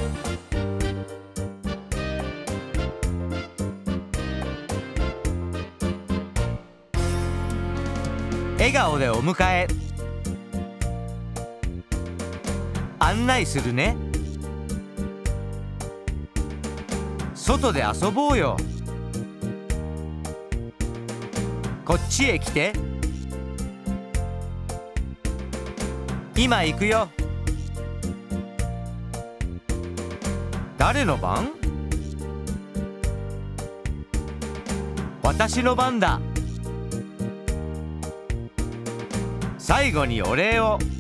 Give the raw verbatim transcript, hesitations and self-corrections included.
笑顔でお迎え。案内するね。外で遊ぼうよ。こっちへ来て。今行くよ。誰の番？私の番だ。最後にお礼を。